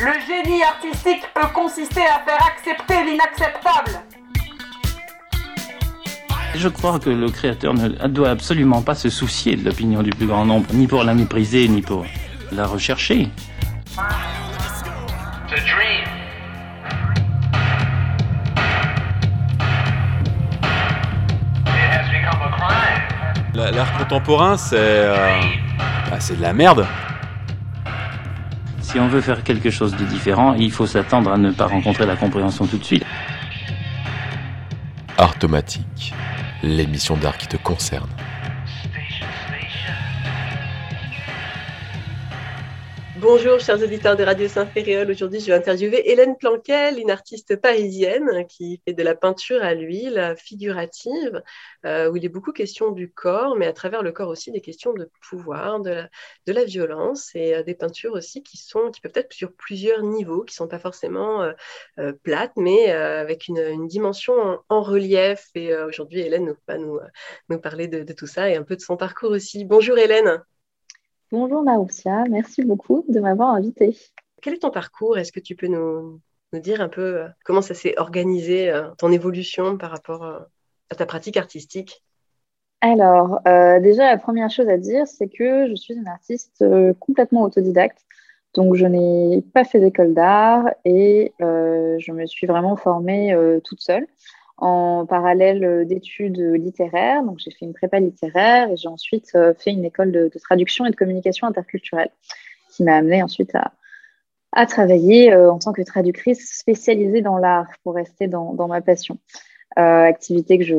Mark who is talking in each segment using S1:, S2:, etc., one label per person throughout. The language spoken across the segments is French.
S1: Le génie artistique peut consister à faire accepter l'inacceptable.
S2: Je crois que le créateur ne doit absolument pas se soucier de l'opinion du plus grand nombre, ni pour la mépriser, ni pour la rechercher.
S3: L'art contemporain, c'est de la merde.
S2: Si on veut faire quelque chose de différent, il faut s'attendre à ne pas rencontrer la compréhension tout de suite.
S4: Artomatique, l'émission d'art qui te concerne.
S5: Bonjour chers auditeurs de Radio Saint-Féréol. Aujourd'hui, je vais interviewer Hélène Planquel, une artiste parisienne qui fait de la peinture à l'huile figurative, où il est beaucoup question du corps, mais à travers le corps aussi des questions de pouvoir, de la violence et des peintures aussi qui peuvent être sur plusieurs niveaux, qui ne sont pas forcément plates, mais avec une dimension en relief. Et aujourd'hui, Hélène va nous parler de tout ça et un peu de son parcours aussi. Bonjour Hélène.
S6: Bonjour Maroussia, merci beaucoup de m'avoir invitée.
S5: Quel est ton parcours? Est-ce que tu peux nous dire un peu comment ça s'est organisé, ton évolution par rapport à ta pratique artistique?
S6: Alors, déjà, la première chose à dire, c'est que je suis une artiste complètement autodidacte. Donc, je n'ai pas fait d'école d'art et je me suis vraiment formée toute seule en parallèle d'études littéraires. Donc, j'ai fait une prépa littéraire et j'ai ensuite fait une école de traduction et de communication interculturelle qui m'a amenée ensuite à travailler en tant que traductrice spécialisée dans l'art pour rester dans ma passion. Activité que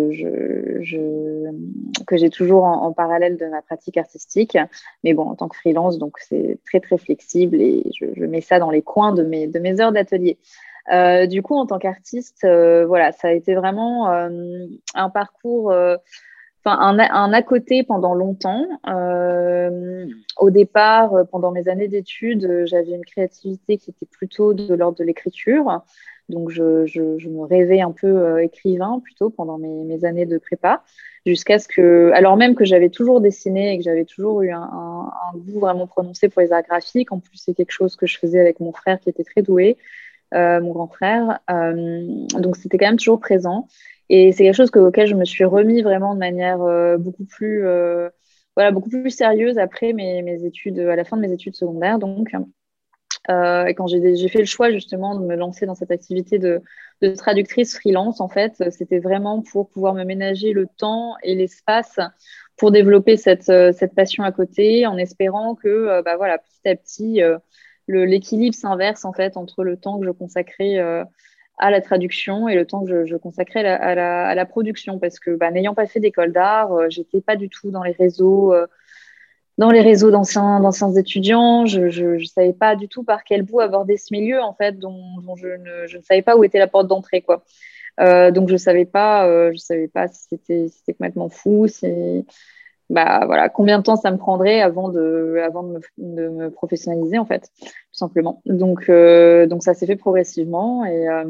S6: j'ai toujours en parallèle de ma pratique artistique. Mais bon, en tant que freelance, donc c'est très, très flexible et je mets ça dans les coins de mes heures d'atelier. Du coup, en tant qu'artiste, voilà, ça a été vraiment un parcours, un à côté pendant longtemps. Au départ, pendant mes années d'études, j'avais une créativité qui était plutôt de l'ordre de l'écriture. Donc, je me rêvais un peu écrivain plutôt pendant mes années de prépa, jusqu'à ce que, alors même que j'avais toujours dessiné et que j'avais toujours eu un goût vraiment prononcé pour les arts graphiques. En plus, c'est quelque chose que je faisais avec mon frère qui était très doué. Mon grand frère. Donc, c'était quand même toujours présent. Et c'est quelque chose auquel je me suis remis vraiment de manière beaucoup plus sérieuse après mes études, à la fin de mes études secondaires. Donc, et quand j'ai fait le choix justement de me lancer dans cette activité de traductrice freelance, en fait, c'était vraiment pour pouvoir me ménager le temps et l'espace pour développer cette passion à côté, en espérant que, voilà, petit à petit, l'équilibre s'inverse en fait entre le temps que je consacrais à la traduction et le temps que je consacrais à la production, parce que n'ayant pas fait d'école d'art, j'étais pas du tout dans les réseaux d'anciens étudiants. Je savais pas du tout par quel bout aborder ce milieu en fait, dont je ne savais pas où était la porte d'entrée quoi. Donc je savais pas si c'était complètement fou, voilà, combien de temps ça me prendrait avant de me professionnaliser en fait, tout simplement. Donc ça s'est fait progressivement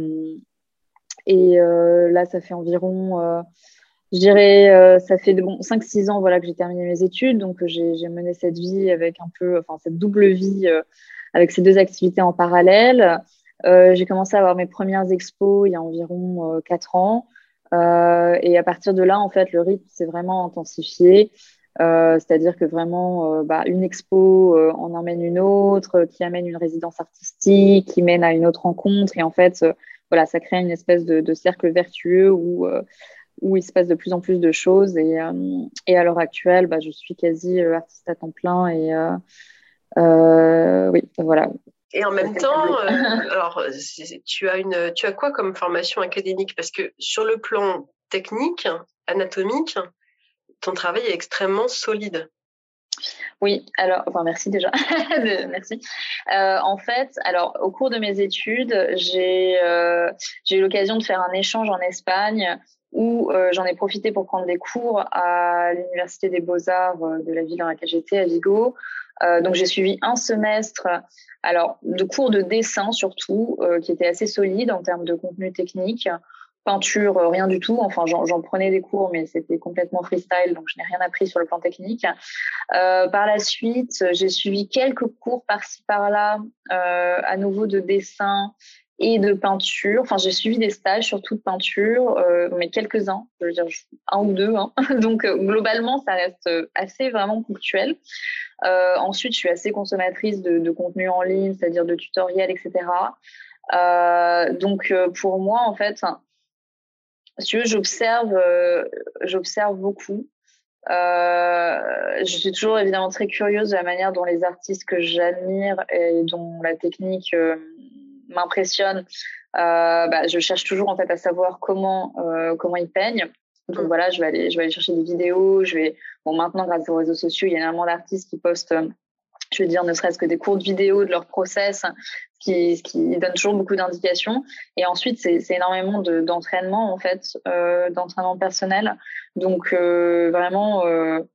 S6: et là ça fait environ je dirais ça fait 5-6 ans voilà que j'ai terminé mes études, donc j'ai mené cette vie avec cette double vie avec ces deux activités en parallèle. J'ai commencé à avoir mes premières expos il y a environ 4 ans. Et à partir de là, en fait, le rythme s'est vraiment intensifié. C'est-à-dire que vraiment, une expo en emmène une autre, qui amène une résidence artistique, qui mène à une autre rencontre. Et en fait, voilà, ça crée une espèce de cercle vertueux où il se passe de plus en plus de choses. Et à l'heure actuelle, je suis quasi artiste à temps plein. Et oui, voilà.
S5: Et en même temps, alors, tu as quoi comme formation académique? Parce que sur le plan technique, anatomique, ton travail est extrêmement solide.
S6: Oui, alors, merci déjà. Merci. En fait, alors, au cours de mes études, j'ai eu l'occasion de faire un échange en Espagne où j'en ai profité pour prendre des cours à l'Université des Beaux-Arts de la ville dans laquelle j'étais, à Vigo. Donc, j'ai suivi un semestre de cours de dessin surtout, qui était assez solide en termes de contenu technique, peinture, rien du tout. Enfin, j'en prenais des cours, mais c'était complètement freestyle, donc je n'ai rien appris sur le plan technique. Par la suite, j'ai suivi quelques cours par-ci par-là, à nouveau de dessin et de peinture. Enfin, j'ai suivi des stages surtout de peinture, mais quelques-uns, je veux dire un ou deux. Hein. Donc, globalement, ça reste assez vraiment ponctuel. Ensuite, je suis assez consommatrice de contenu en ligne, c'est-à-dire de tutoriels, etc. Donc, pour moi, en fait, si tu veux, j'observe beaucoup. Je suis toujours évidemment très curieuse de la manière dont les artistes que j'admire et dont la technique m'impressionne. Je cherche toujours en fait à savoir comment ils peignent. Donc voilà, je vais aller chercher des vidéos. Maintenant grâce aux réseaux sociaux, il y a énormément d'artistes qui postent, je veux dire, ne serait-ce que des courtes vidéos de leur process, ce qui donne toujours beaucoup d'indications. Et ensuite, c'est énormément d'entraînement en fait, d'entraînement personnel. Donc vraiment.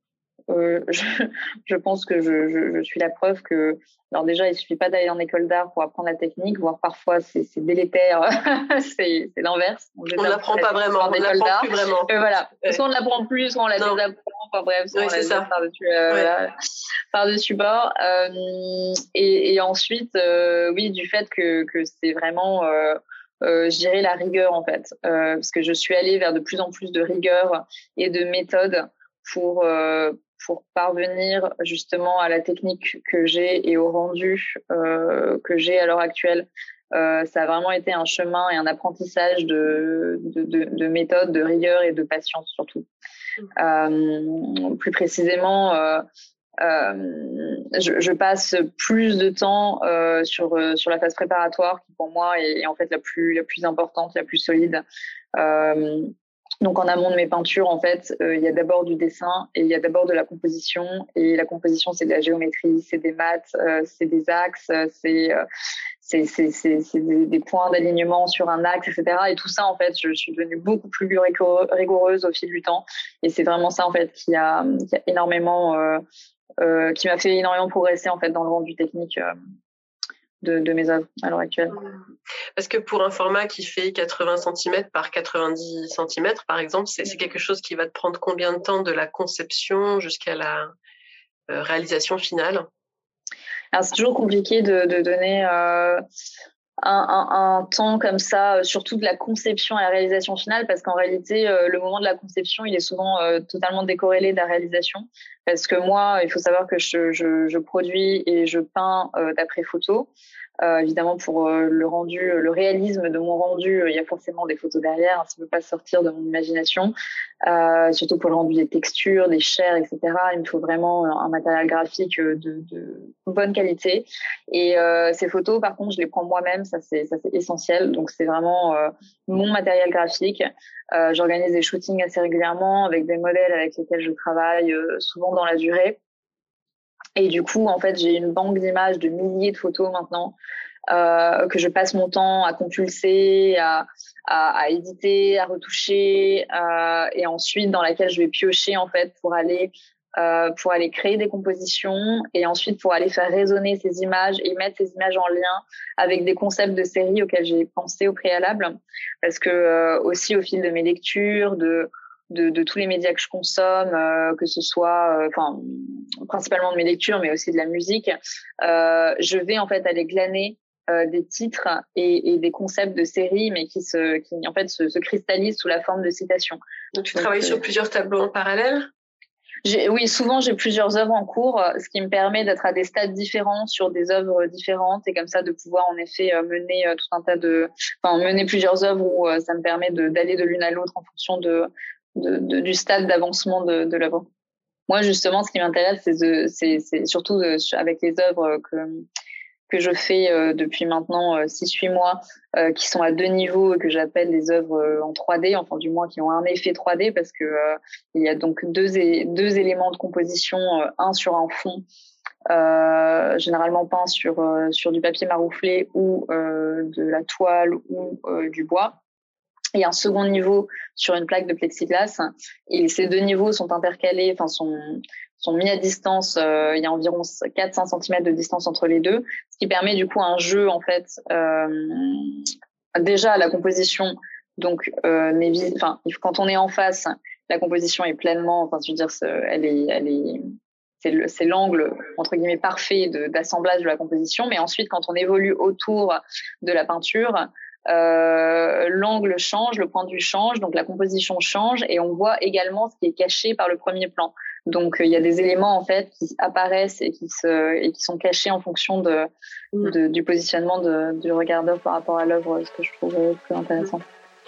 S6: Je pense que je suis la preuve que, alors déjà, il suffit pas d'aller en école d'art pour apprendre la technique, voire parfois c'est délétère, c'est l'inverse.
S5: On l'apprend pas vraiment, on l'apprend plus vraiment.
S6: Voilà, soit on ne l'apprend plus, soit on la désapprend, enfin bref, soit on la désapprend par-dessus bord. Et ensuite, oui, du fait que c'est vraiment... je dirais la rigueur en fait, parce que je suis allée vers de plus en plus de rigueur et de méthode pour parvenir justement à la technique que j'ai et au rendu que j'ai à l'heure actuelle. Ça a vraiment été un chemin et un apprentissage de méthode, de rigueur et de patience surtout. Plus précisément, je passe plus de temps sur la phase préparatoire qui pour moi est en fait la plus importante, la plus solide. Donc en amont de mes peintures, en fait, il y a d'abord du dessin et il y a d'abord de la composition. Et la composition, c'est de la géométrie, c'est des maths, c'est des axes, c'est des points d'alignement sur un axe, etc. Et tout ça, en fait, je suis devenue beaucoup plus rigoureuse au fil du temps. Et c'est vraiment ça, en fait, qui a énormément, qui m'a fait énormément progresser, en fait, dans le rendu technique de mes œuvres à l'heure actuelle.
S5: Parce que pour un format qui fait 80 cm par 90 cm, par exemple, c'est quelque chose qui va te prendre combien de temps de la conception jusqu'à la réalisation finale?
S6: Alors, c'est toujours compliqué de donner un temps comme ça, surtout de la conception à la réalisation finale, parce qu'en réalité, le moment de la conception, il est souvent totalement décorrélé de la réalisation. Parce que moi, il faut savoir que je produis et je peins d'après photo. Évidemment, pour le rendu, le réalisme de mon rendu, il y a forcément des photos derrière, hein, ça ne peut pas sortir de mon imagination. Surtout pour le rendu des textures, des chairs, etc. Il me faut vraiment un matériel graphique de bonne qualité. Et ces photos, par contre, je les prends moi-même, ça c'est essentiel. Donc c'est vraiment mon matériel graphique. J'organise des shootings assez régulièrement avec des modèles avec lesquels je travaille souvent dans la durée. Et du coup, en fait, j'ai une banque d'images de milliers de photos maintenant que je passe mon temps à compulser, à éditer, à retoucher, et ensuite dans laquelle je vais piocher en fait pour aller créer des compositions et ensuite pour aller faire résonner ces images et mettre ces images en lien avec des concepts de série auxquels j'ai pensé au préalable. Parce que aussi au fil de mes lectures, de tous les médias que je consomme, que ce soit principalement de mes lectures, mais aussi de la musique, je vais en fait aller glaner des titres et des concepts de séries, mais qui en fait se cristallisent sous la forme de citations.
S5: Donc tu travailles sur plusieurs tableaux en parallèle?
S6: Oui, souvent j'ai plusieurs œuvres en cours, ce qui me permet d'être à des stades différents sur des œuvres différentes et comme ça de pouvoir en effet mener mener plusieurs œuvres où ça me permet d'aller de l'une à l'autre en fonction du stade d'avancement de l'œuvre. Moi, justement, ce qui m'intéresse, c'est surtout avec les œuvres que je fais depuis maintenant 6-8 mois, qui sont à 2 niveaux et que j'appelle des œuvres en 3D, enfin du moins qui ont un effet 3D parce que il y a donc deux éléments de composition, un sur un fond généralement peint sur du papier marouflé ou de la toile ou du bois. Et un second niveau sur une plaque de plexiglas. Et ces 2 niveaux sont intercalés, sont mis à distance. Il y a environ 4-5 cm de distance entre les deux, ce qui permet du coup un jeu, en fait, déjà à la composition Donc, quand on est en face, la composition est pleinement, enfin, je veux dire, c'est l'angle entre guillemets parfait d'assemblage de la composition. Mais ensuite, quand on évolue autour de la peinture, l'angle change, le point de vue change, donc la composition change, et on voit également ce qui est caché par le premier plan. Donc il y a des éléments en fait qui apparaissent et qui sont cachés en fonction du positionnement du regardeur par rapport à l'œuvre, ce que je trouve très intéressant.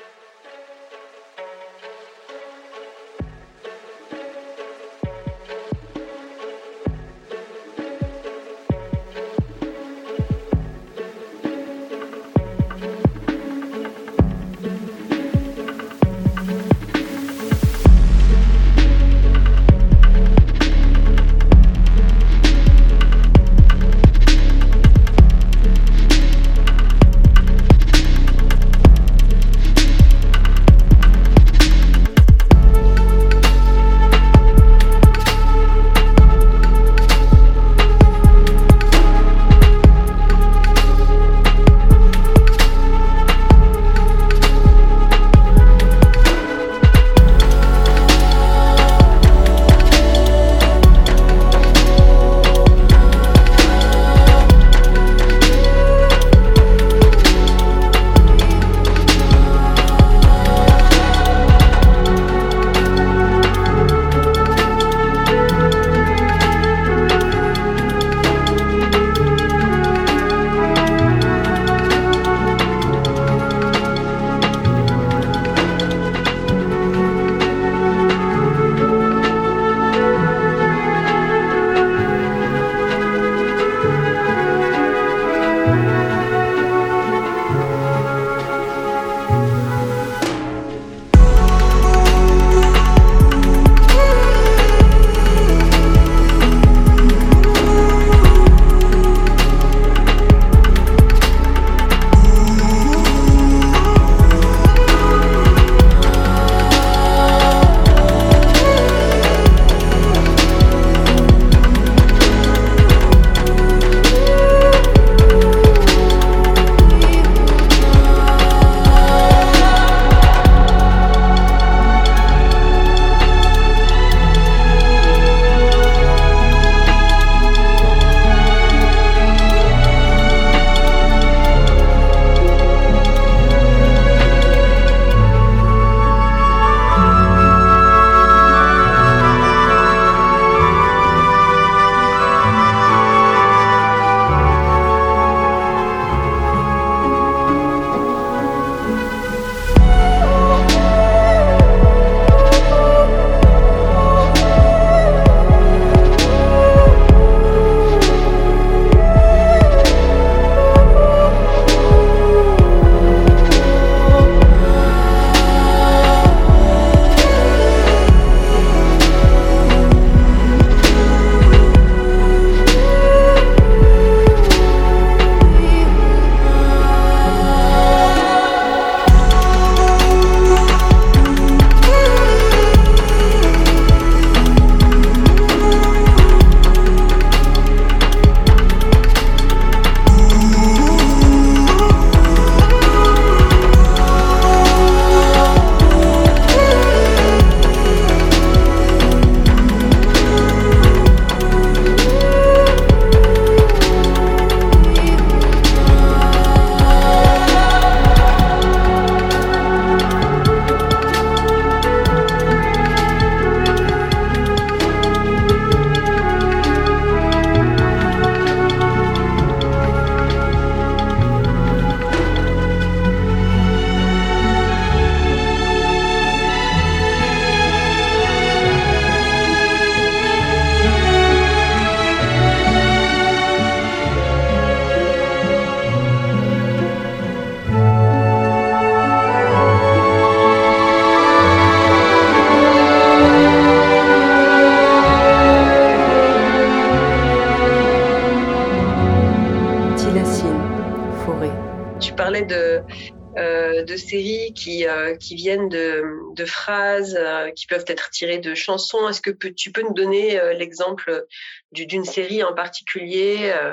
S5: de séries qui viennent de phrases qui peuvent être tirées de chansons. Est-ce que tu peux nous donner l'exemple d'une série en particulier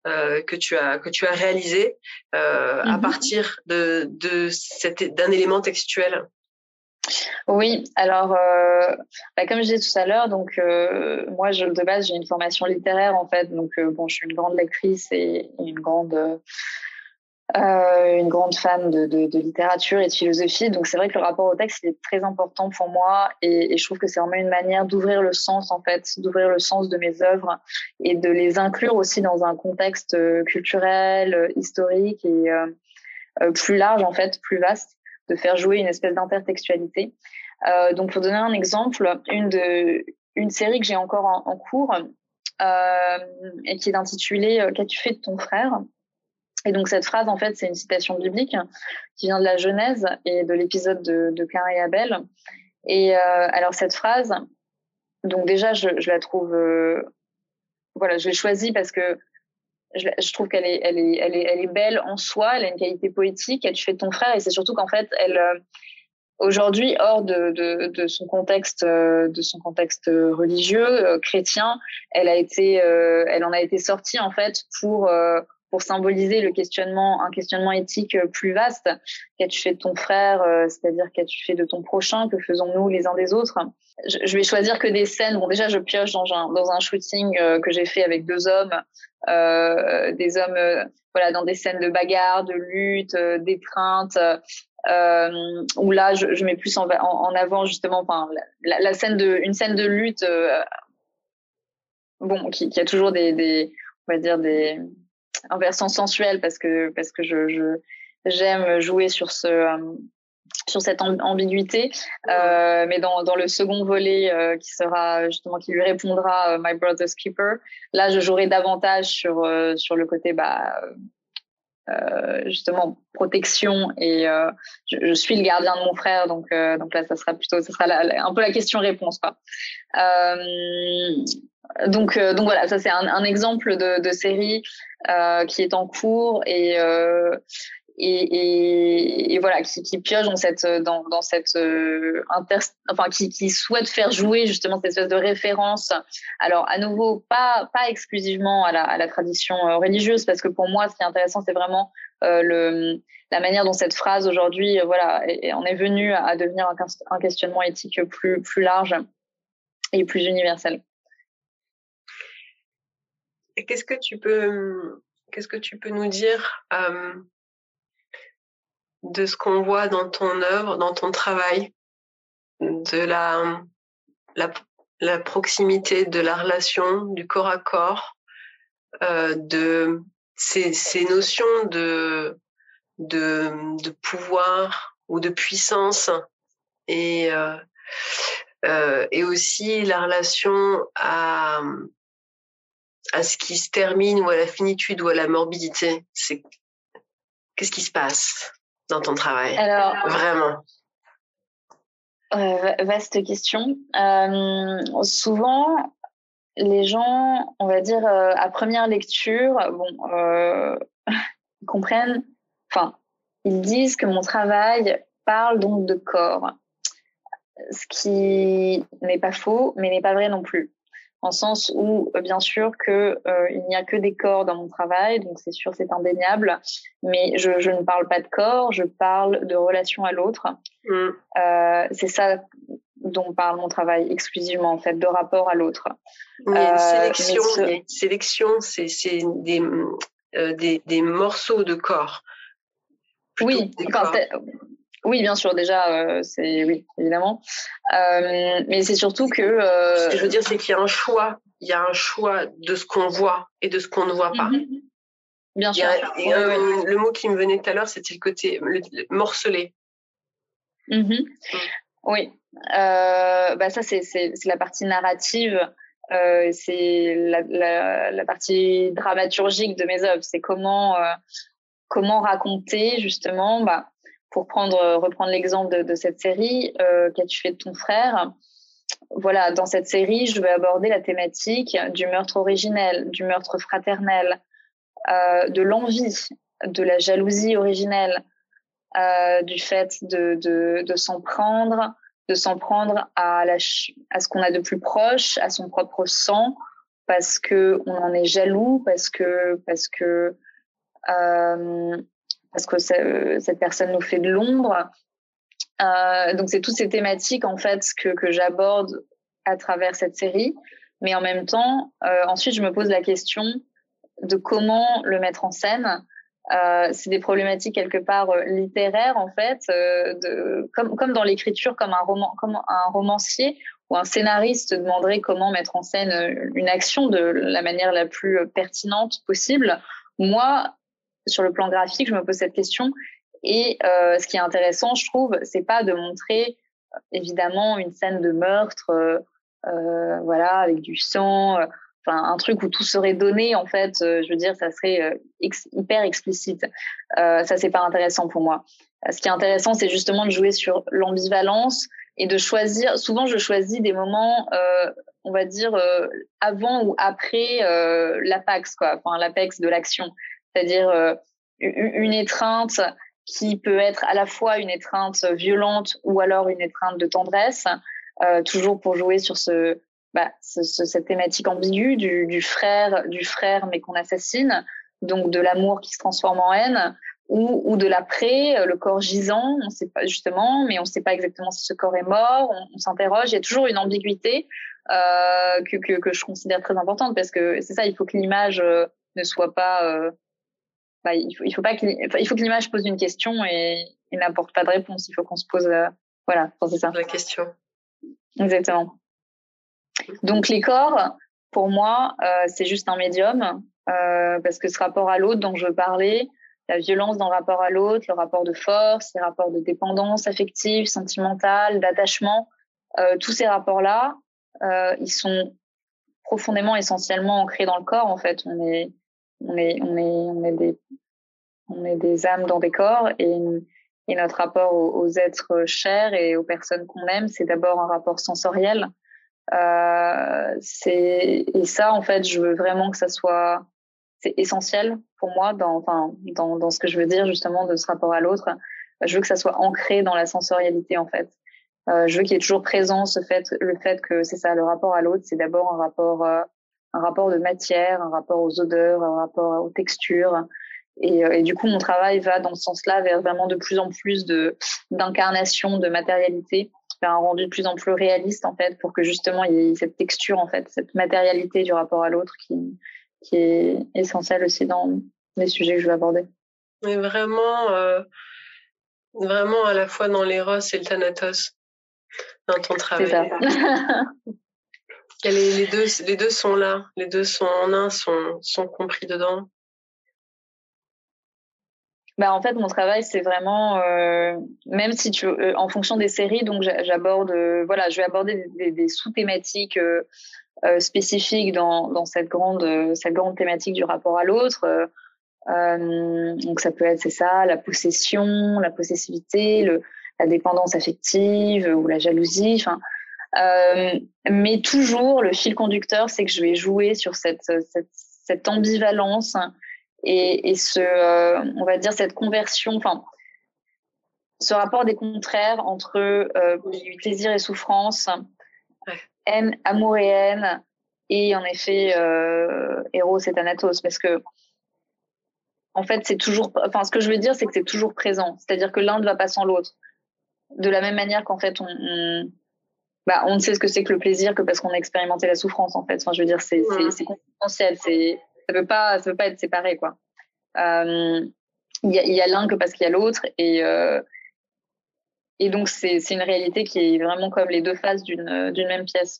S5: que tu as réalisé à partir d'un élément textuel.
S6: Oui, alors comme je disais tout à l'heure, donc moi de base j'ai une formation littéraire en fait, donc je suis une grande lectrice et une grande fan de littérature et de philosophie, donc c'est vrai que le rapport au texte il est très important pour moi et je trouve que c'est vraiment une manière d'ouvrir le sens en fait, d'ouvrir le sens de mes œuvres et de les inclure aussi dans un contexte culturel, historique et plus large en fait, plus vaste, de faire jouer une espèce d'intertextualité. Donc pour donner un exemple, une série que j'ai encore en cours et qui est intitulée Qu'as-tu fait de ton frère ? Et donc cette phrase, en fait, c'est une citation biblique qui vient de la Genèse et de l'épisode de Caïn et Abel. Et alors cette phrase, donc déjà, je la trouve, je l'ai choisie parce que je trouve qu'elle est belle en soi, elle a une qualité poétique. Qu'as-tu fait de ton frère ? Et c'est surtout qu'en fait, elle aujourd'hui, hors de son contexte religieux chrétien, elle en a été sortie en fait pour symboliser un questionnement éthique plus vaste. Qu'as-tu fait de ton frère, c'est-à-dire qu'as-tu fait de ton prochain, que faisons-nous les uns des autres ? Je vais choisir que des scènes. Bon, déjà, je pioche dans un shooting que j'ai fait avec deux hommes, dans des scènes de bagarre, de lutte, d'étreinte, où là, je mets plus en avant justement, une scène de lutte, qui a toujours un versant sensuel parce que j'aime jouer sur cette ambiguïté, mais dans le second volet qui lui répondra My Brother's Keeper, là je jouerai davantage sur le côté justement protection et je suis le gardien de mon frère, donc là ça sera un peu la question-réponse quoi. Donc voilà, ça c'est un exemple de série qui est en cours et voilà, qui pioche qui souhaite faire jouer justement cette espèce de référence. Alors à nouveau, pas exclusivement à la tradition religieuse, parce que pour moi, ce qui est intéressant, c'est vraiment la manière dont cette phrase aujourd'hui, en est venue à devenir un questionnement éthique plus large et plus universel.
S5: Et qu'est-ce que tu peux nous dire de ce qu'on voit dans ton œuvre, dans ton travail, de la proximité, de la relation, du corps à corps, de ces notions de pouvoir ou de puissance et aussi la relation à ce qui se termine ou à la finitude ou à la morbidité. Qu'est-ce qui se passe dans ton travail? Alors, vraiment.
S6: Vaste question. Souvent, les gens, on va dire, à première lecture, ils comprennent, ils disent que mon travail parle donc de corps. Ce qui n'est pas faux, mais n'est pas vrai non plus. En sens où, bien sûr, il n'y a que des corps dans mon travail, donc c'est sûr, c'est indéniable, mais je ne parle pas de corps, je parle de relation à l'autre. C'est ça dont parle mon travail exclusivement, en fait, de rapport à l'autre.
S5: Il y a une sélection, c'est des morceaux de corps.
S6: Oui, oui, bien sûr, déjà, oui, évidemment. Mais c'est surtout que...
S5: Ce que je veux dire, c'est qu'il y a un choix. Il y a un choix de ce qu'on voit et de ce qu'on ne voit pas.
S6: Bien sûr.
S5: Le mot qui me venait tout à l'heure, c'était le côté morcelé.
S6: Oui. Ça, c'est la partie narrative. C'est la partie dramaturgique de mes œuvres. C'est comment raconter, justement... pour reprendre l'exemple de cette série, Qu'as-tu fait de ton frère ? Voilà, dans cette série, je vais aborder la thématique du meurtre originel, du meurtre fraternel, de l'envie, de la jalousie originelle, du fait de s'en prendre à ce qu'on a de plus proche, à son propre sang, parce que on en est jaloux, parce que cette personne nous fait de l'ombre. Donc c'est toutes ces thématiques en fait que j'aborde à travers cette série, mais en même temps, ensuite je me pose la question de comment le mettre en scène. C'est des problématiques quelque part littéraires en fait, comme dans l'écriture, comme un romancier ou un scénariste demanderait comment mettre en scène une action de la manière la plus pertinente possible. Moi, sur le plan graphique, je me pose cette question. Et ce qui est intéressant, je trouve, c'est pas de montrer évidemment une scène de meurtre, voilà, avec du sang, enfin un truc où tout serait donné en fait. Je veux dire, ça serait hyper explicite. Ça, c'est pas intéressant pour moi. Ce qui est intéressant, c'est justement de jouer sur l'ambivalence et de choisir. Souvent, je choisis des moments, on va dire, avant ou après l'apex, quoi. Enfin, l'apex de l'action, c'est-à-dire une étreinte qui peut être à la fois une étreinte violente ou alors une étreinte de tendresse, toujours pour jouer sur cette thématique ambiguë du frère mais qu'on assassine, donc de l'amour qui se transforme en haine, ou de l'après, le corps gisant, on sait pas justement, mais on sait pas exactement si ce corps est mort, on s'interroge, il y a toujours une ambiguïté que je considère très importante, parce que c'est ça, il faut que l'image ne soit pas... il faut que l'image pose une question et n'apporte pas de réponse. Il faut qu'on se pose, voilà, c'est ça.
S5: La question.
S6: Exactement. Donc les corps, pour moi, c'est juste un médium, parce que ce rapport à l'autre dont je veux parler, la violence dans le rapport à l'autre, le rapport de force, les rapports de dépendance affective, sentimentale, d'attachement, tous ces rapports-là, ils sont profondément, essentiellement ancrés dans le corps. En fait, on est des âmes dans des corps, et notre rapport aux êtres chers et aux personnes qu'on aime, c'est d'abord un rapport sensoriel. Et ça, en fait, je veux vraiment que ça soit, c'est essentiel pour moi dans ce que je veux dire justement de ce rapport à l'autre. Je veux que ça soit ancré dans la sensorialité, en fait. Je veux qu'il y ait toujours présent le fait que c'est ça, le rapport à l'autre, c'est d'abord un rapport de matière, un rapport aux odeurs, un rapport aux textures. Et du coup, mon travail va dans ce sens-là, vers vraiment de plus en plus d'incarnation, de matérialité, vers un rendu de plus en plus réaliste, en fait, pour que justement il y ait cette texture, en fait, cette matérialité du rapport à l'autre qui est essentielle aussi dans les sujets que je veux aborder.
S5: Mais vraiment à la fois dans l'éros et le thanatos, dans ton travail.
S6: C'est ça.
S5: Les deux sont là, les deux sont en un, sont compris dedans.
S6: En fait, mon travail, c'est vraiment, même si en fonction des séries, donc j'aborde, je vais aborder des sous-thématiques spécifiques dans cette grande thématique du rapport à l'autre. Donc ça peut être, c'est ça, la possession, la possessivité, la dépendance affective ou la jalousie. Enfin, mais toujours le fil conducteur, c'est que je vais jouer sur cette ambivalence. Et on va dire cette conversion, ce rapport des contraires entre plaisir et souffrance, haine, amour et haine, et en effet Eros et Thanatos, parce que en fait c'est toujours, ce que je veux dire, c'est que c'est toujours présent, c'est-à-dire que l'un ne va pas sans l'autre, de la même manière qu'en fait on ne sait ce que c'est que le plaisir que parce qu'on a expérimenté la souffrance, en fait. Je veux dire, c'est consubstantiel, ça peut pas être séparé, quoi. Il y a l'un que parce qu'il y a l'autre, et donc c'est une réalité qui est vraiment comme les deux faces d'une même pièce.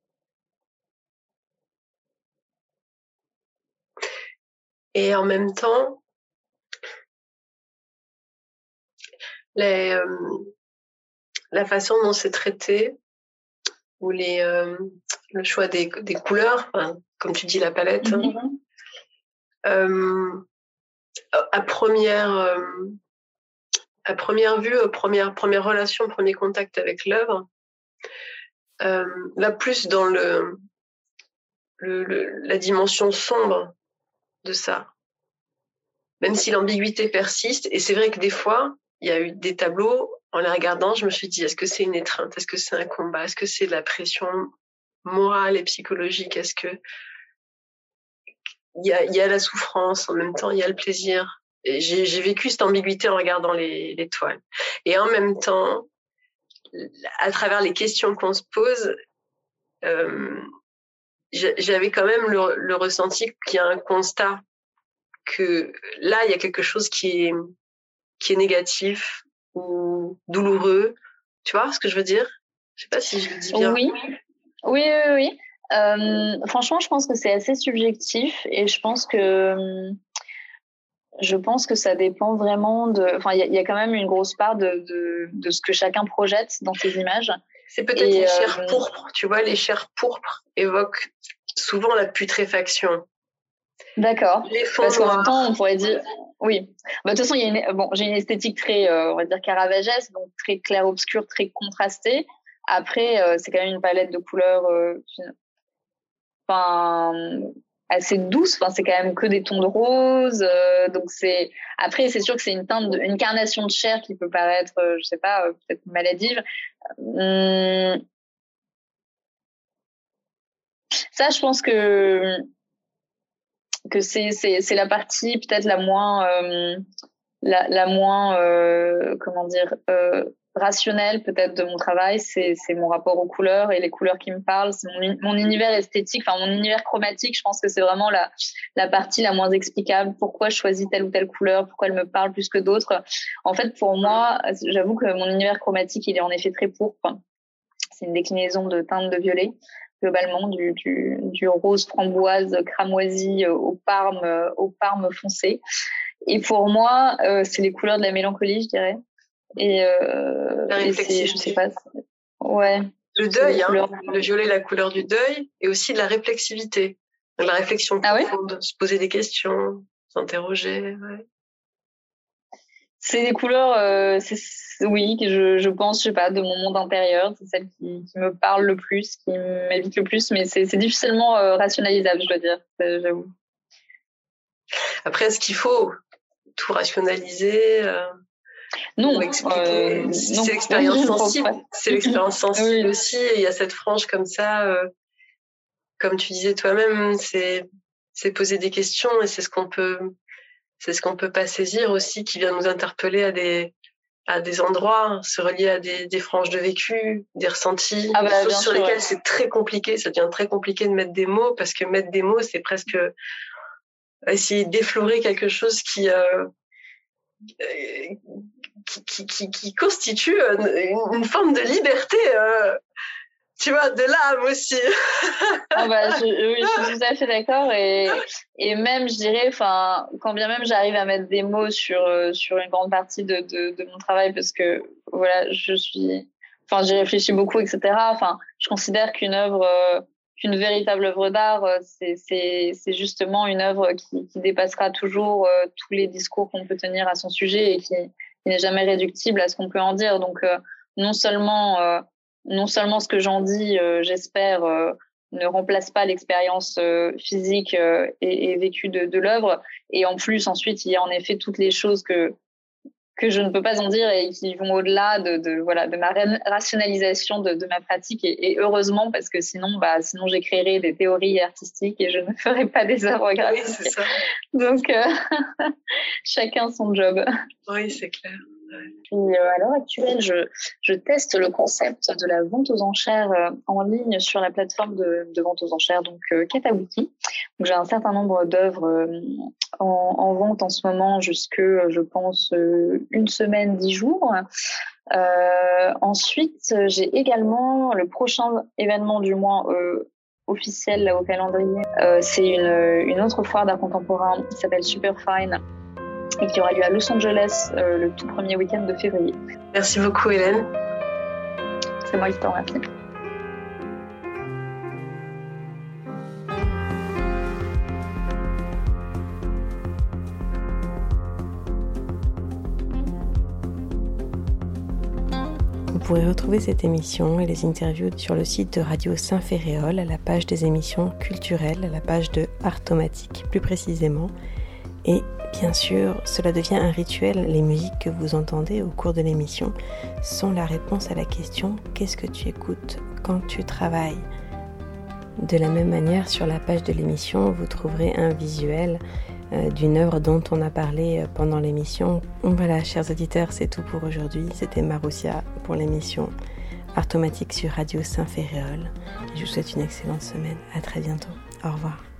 S5: Et en même temps, la façon dont c'est traité, ou le choix des couleurs, comme tu dis, la palette, à première vue, première relation, premier contact avec l'œuvre, là plus dans la dimension sombre de ça, même si l'ambiguïté persiste. Et c'est vrai que des fois, il y a eu des tableaux, en les regardant, je me suis dit, est-ce que c'est une étreinte? Est-ce que c'est un combat? Est-ce que c'est de la pression morale et psychologique? Est-ce que y a la souffrance, en même temps, il y a le plaisir. Et j'ai vécu cette ambiguïté en regardant les toiles. Et en même temps, à travers les questions qu'on se pose, j'avais quand même le ressenti qu'il y a un constat que là, il y a quelque chose qui est négatif ou douloureux. Tu vois ce que je veux dire? Je sais pas si je le dis bien.
S6: Oui. Franchement, je pense que c'est assez subjectif et je pense que ça dépend vraiment Enfin, il y a quand même une grosse part de ce que chacun projette dans ses images.
S5: C'est peut-être les chairs pourpres. Tu vois, les chairs pourpres évoquent souvent la putréfaction.
S6: D'accord. Parce qu'en
S5: noirs.
S6: même temps, on pourrait dire... Oui. De toute façon, j'ai une esthétique très, on va dire, caravagesse, donc très clair-obscur, très contrastée. Après, c'est quand même une palette de couleurs assez douce. C'est quand même que des tons de rose. Donc, Après, c'est sûr que c'est une carnation de chair qui peut paraître, je sais pas, peut-être maladive. Ça, je pense que c'est la partie peut-être la moins comment dire rationnelle peut-être de mon travail. C'est mon rapport aux couleurs et les couleurs qui me parlent. C'est mon univers esthétique, mon univers chromatique. Je pense que c'est vraiment la partie la moins explicable. Pourquoi je choisis telle ou telle couleur, pourquoi elle me parle plus que d'autres. En fait, pour moi, j'avoue que mon univers chromatique, il est en effet très pourpre. C'est une déclinaison de teintes de violet, globalement, du rose framboise cramoisi au parme foncé. Et pour moi, c'est les couleurs de la mélancolie, je dirais. Et c'est, je sais pas. Ouais.
S5: Le deuil, le violet, la couleur du deuil, et aussi de la réflexivité, de la réflexion profonde, se poser des questions, s'interroger. Ouais.
S6: C'est des couleurs, que je pense, je sais pas, de mon monde intérieur. C'est celles qui me parlent le plus, qui m'habitent le plus, mais c'est difficilement rationalisable, je dois dire, j'avoue.
S5: Après, est-ce qu'il faut tout rationaliser
S6: Non.
S5: C'est l'expérience sensible. C'est l'expérience sensible aussi. Et il y a cette frange comme ça, comme tu disais toi-même, c'est poser des questions et c'est ce qu'on peut pas saisir aussi, qui vient nous interpeller à des endroits, se relier à des franges de vécu, des ressentis, des choses sur lesquelles c'est très compliqué. Ça devient très compliqué de mettre des mots, parce que mettre des mots, c'est presque essayer d'effleurer quelque chose qui constitue une forme de liberté, tu vois, de l'âme aussi.
S6: Je suis tout à fait d'accord, et même, je dirais, quand bien même j'arrive à mettre des mots sur une grande partie de mon travail, parce que voilà, j'y réfléchis beaucoup, etc. Je considère qu'une véritable œuvre d'art, c'est justement une œuvre qui dépassera toujours tous les discours qu'on peut tenir à son sujet et qui n'est jamais réductible à ce qu'on peut en dire. Donc, non seulement ce que j'en dis, j'espère, ne remplace pas l'expérience physique et vécue de l'œuvre. Et en plus, ensuite, il y a en effet toutes les choses que je ne peux pas en dire et qui vont au-delà de ma rationalisation de ma pratique. Et heureusement, parce que sinon je créerais des théories artistiques et je ne ferais pas des œuvres graphiques.
S5: Oui, c'est ça.
S6: Donc, chacun son job.
S5: Oui, c'est clair.
S6: Puis, à l'heure actuelle, je teste le concept de la vente aux enchères en ligne sur la plateforme de vente aux enchères, donc Katawiki. Donc, j'ai un certain nombre d'œuvres en vente en ce moment jusque, je pense, 1 semaine, 10 jours. Ensuite, j'ai également le prochain événement du mois officiel là, au calendrier. C'est une autre foire d'art contemporain qui s'appelle Superfine, et qui aura lieu à Los Angeles le tout premier week-end de février.
S5: Merci beaucoup, Hélène.
S6: C'est moi qui te remercie.
S7: Vous pourrez retrouver cette émission et les interviews sur le site de Radio Saint-Ferréol, à la page des émissions culturelles, à la page de Artomatique plus précisément. Et bien sûr, cela devient un rituel. Les musiques que vous entendez au cours de l'émission sont la réponse à la question « Qu'est-ce que tu écoutes quand tu travailles ?» De la même manière, sur la page de l'émission, vous trouverez un visuel d'une œuvre dont on a parlé pendant l'émission. Voilà, chers auditeurs, c'est tout pour aujourd'hui. C'était Maroussia pour l'émission Artomatique sur Radio Saint-Ferréol. Je vous souhaite une excellente semaine. À très bientôt. Au revoir.